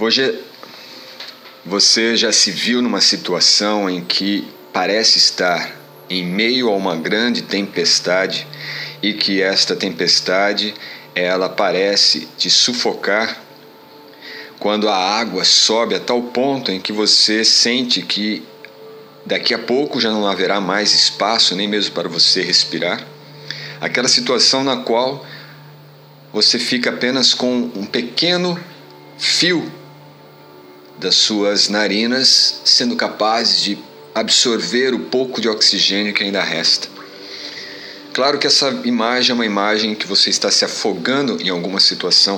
Hoje você já se viu numa situação em que parece estar em meio a uma grande tempestade e que esta tempestade ela parece te sufocar quando a água sobe a tal ponto em que você sente que daqui a pouco já não haverá mais espaço nem mesmo para você respirar? Aquela situação na qual você fica apenas com um pequeno fio das suas narinas sendo capaz de absorver o pouco de oxigênio que ainda resta. Claro que essa imagem é uma imagem que você está se afogando em alguma situação,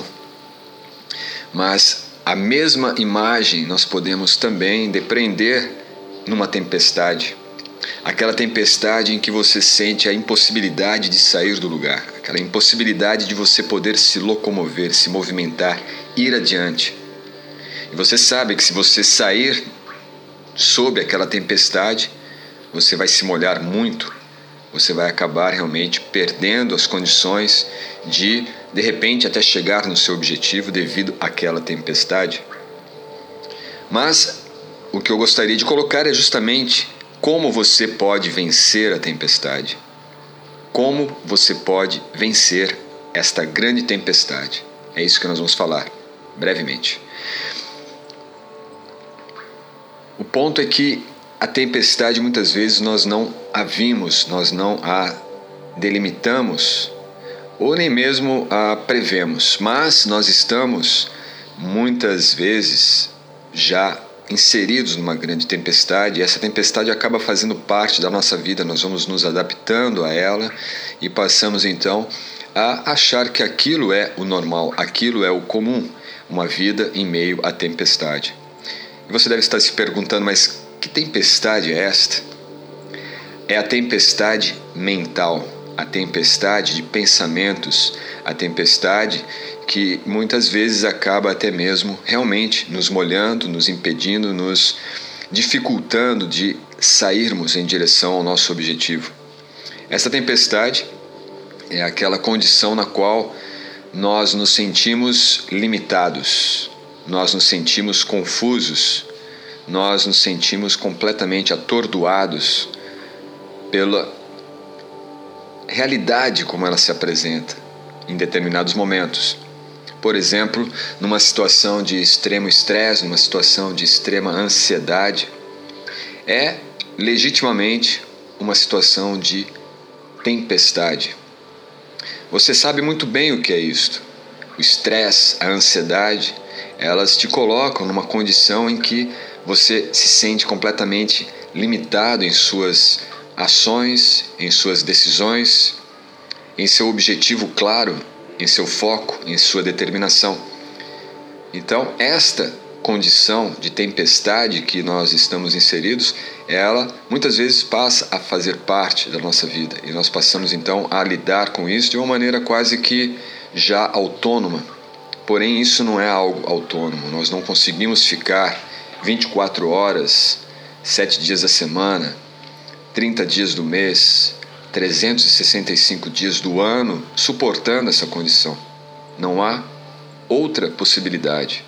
mas a mesma imagem nós podemos também depreender numa tempestade. Aquela tempestade em que você sente a impossibilidade de sair do lugar, aquela impossibilidade de você poder se locomover, se movimentar, ir adiante. E você sabe que se você sair sob aquela tempestade, você vai se molhar muito, você vai acabar realmente perdendo as condições de repente, até chegar no seu objetivo devido àquela tempestade. Mas o que eu gostaria de colocar é justamente como você pode vencer a tempestade. Como você pode vencer esta grande tempestade. É isso que nós vamos falar brevemente. O ponto é que a tempestade muitas vezes nós não a vimos, nós não a delimitamos ou nem mesmo a prevemos, mas nós estamos muitas vezes já inseridos numa grande tempestade e essa tempestade acaba fazendo parte da nossa vida, nós vamos nos adaptando a ela e passamos então a achar que aquilo é o normal, aquilo é o comum, uma vida em meio à tempestade. E você deve estar se perguntando, mas que tempestade é esta? É a tempestade mental, a tempestade de pensamentos, a tempestade que muitas vezes acaba até mesmo realmente nos molhando, nos impedindo, nos dificultando de sairmos em direção ao nosso objetivo. Essa tempestade é aquela condição na qual nós nos sentimos limitados, nós nos sentimos confusos, nós nos sentimos completamente atordoados pela realidade como ela se apresenta em determinados momentos. Por exemplo, numa situação de extremo estresse, numa situação de extrema ansiedade, é legitimamente uma situação de tempestade. Você sabe muito bem o que é isto. O estresse, a ansiedade, elas te colocam numa condição em que você se sente completamente limitado em suas ações, em suas decisões, em seu objetivo claro, em seu foco, em sua determinação. Então, esta condição de tempestade que nós estamos inseridos, ela muitas vezes passa a fazer parte da nossa vida e nós passamos então a lidar com isso de uma maneira quase que já autônoma. Porém, isso não é algo autônomo, nós não conseguimos ficar 24 horas, 7 dias da semana, 30 dias do mês, 365 dias do ano suportando essa condição. Não há outra possibilidade.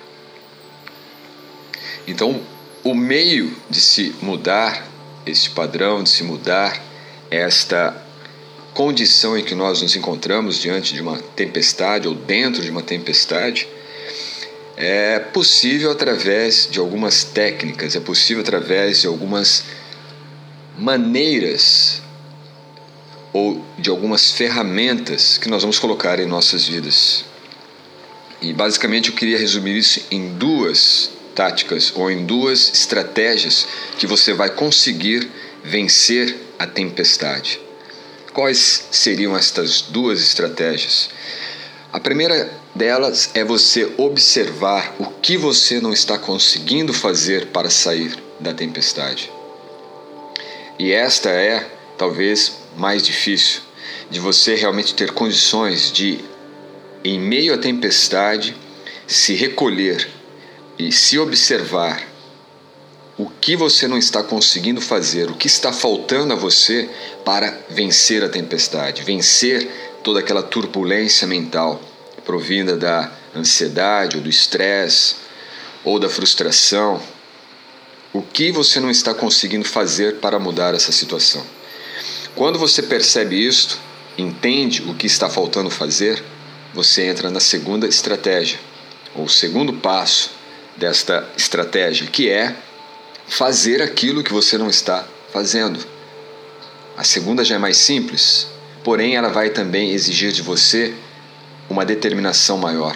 Então, o meio de se mudar este padrão, de se mudar esta condição em que nós nos encontramos diante de uma tempestade ou dentro de uma tempestade, é possível através de algumas técnicas, é possível através de algumas maneiras ou de algumas ferramentas que nós vamos colocar em nossas vidas. E basicamente eu queria resumir isso em duas táticas ou em duas estratégias que você vai conseguir vencer a tempestade. Quais seriam estas duas estratégias? A primeira delas é você observar o que você não está conseguindo fazer para sair da tempestade. E esta é, talvez, mais difícil, de você realmente ter condições de, em meio à tempestade, se recolher e se observar o que você não está conseguindo fazer, o que está faltando a você para vencer a tempestade, vencer toda aquela turbulência mental provinda da ansiedade ou do estresse ou da frustração, o que você não está conseguindo fazer para mudar essa situação. Quando você percebe isto, entende o que está faltando fazer, você entra na segunda estratégia, ou segundo passo desta estratégia, que é fazer aquilo que você não está fazendo. A segunda já é mais simples, porém ela vai também exigir de você uma determinação maior.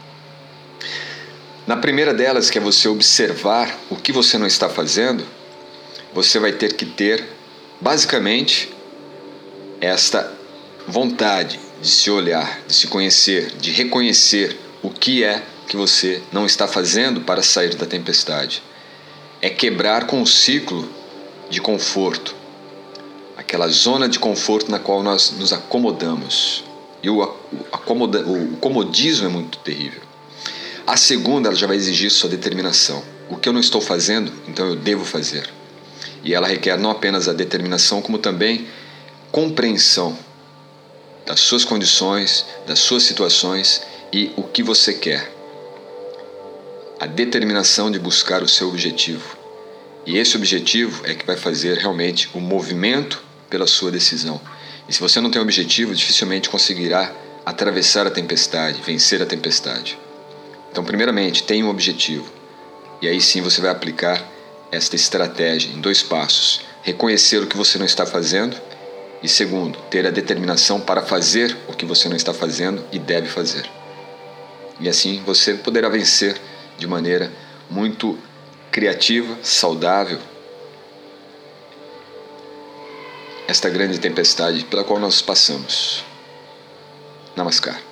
Na primeira delas, que é você observar o que você não está fazendo, você vai ter que ter, basicamente, esta vontade de se olhar, de se conhecer, de reconhecer o que é que você não está fazendo para sair da tempestade. É quebrar com o ciclo de conforto, aquela zona de conforto na qual nós nos acomodamos. E o comodismo é muito terrível. A segunda, ela já vai exigir sua determinação. O que eu não estou fazendo, então eu devo fazer. E ela requer não apenas a determinação, como também compreensão das suas condições, das suas situações e o que você quer. A determinação de buscar o seu objetivo. E esse objetivo é que vai fazer realmente o movimento pela sua decisão. E se você não tem objetivo, dificilmente conseguirá atravessar a tempestade, vencer a tempestade. Então, primeiramente, tenha um objetivo. E aí sim você vai aplicar esta estratégia em 2 passos. Reconhecer o que você não está fazendo. E segundo, ter a determinação para fazer o que você não está fazendo e deve fazer. E assim você poderá vencer de maneira muito criativa, saudável, esta grande tempestade pela qual nós passamos. Namaskar.